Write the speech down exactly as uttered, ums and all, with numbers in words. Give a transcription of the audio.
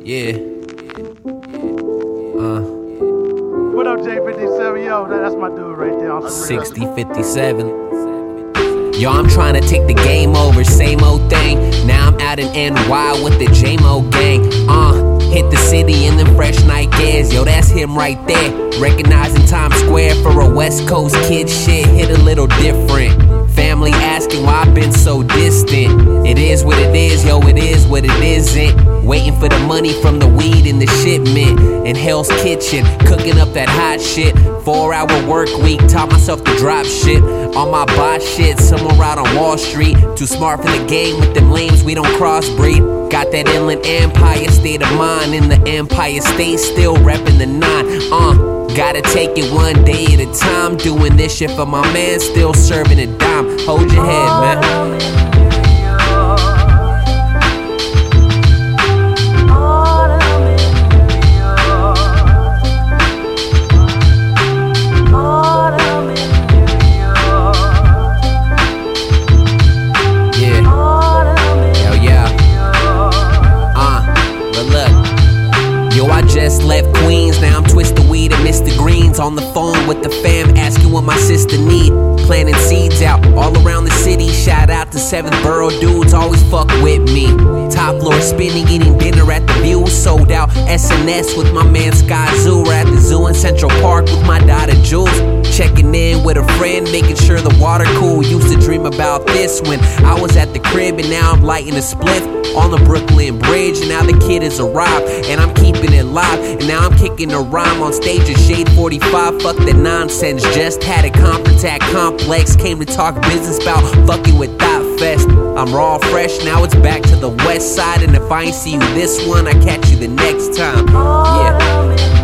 Yeah. Uh. What up, J fifty-seven? Yo, that, that's my dude right there. I'm sixty fifty-seven. Yo, I'm trying to take the game over, same old thing. Now I'm out in N Y with the J-Mo gang. Uh, hit the city in them fresh Nikes. Yo, that's him right there. Recognizing Times Square for a West Coast kid. Shit hit a little different. Family asking why I've been so distant. It is what it is, yo, it is what it isn't. Waiting for the money from the weed in the shipment. In Hell's Kitchen, cooking up that hot shit. Four hour work week, taught myself to drop shit. On my boss shit, somewhere out on Wall Street. Too smart for the game with them lames, we don't crossbreed. Got that Inland Empire state of mind. In the Empire State, still repping the nine. Uh, gotta take it one day at a time. Doing this shit for my man, still serving a dime. Hold your head, man. Just left Queens, now I'm twisting weed at Mister Green's. On the phone with the fam, asking what my sister need. Planting seeds out all around the city. Shout out to seventh Borough dudes, always fuck with me. Top floor spinning, eating dinner at the View. Sold out S N S with my man Sky Zoo. We're at the zoo in Central Park with my daughter Jules. Checking in with a friend, making sure the water cool. Used to dream about this when I was at the crib, and now I'm lighting a spliff on the Brooklyn Bridge. And now the kid has arrived, and I'm keeping it live. And now I'm kicking a rhyme on stage at Shade forty-five. Fuck the nonsense, just had a conference at Complex. Came to talk business about fucking with Thot Fest. I'm raw fresh, now it's back to the west side. And if I ain't see you this one, I catch you the next time. Yeah.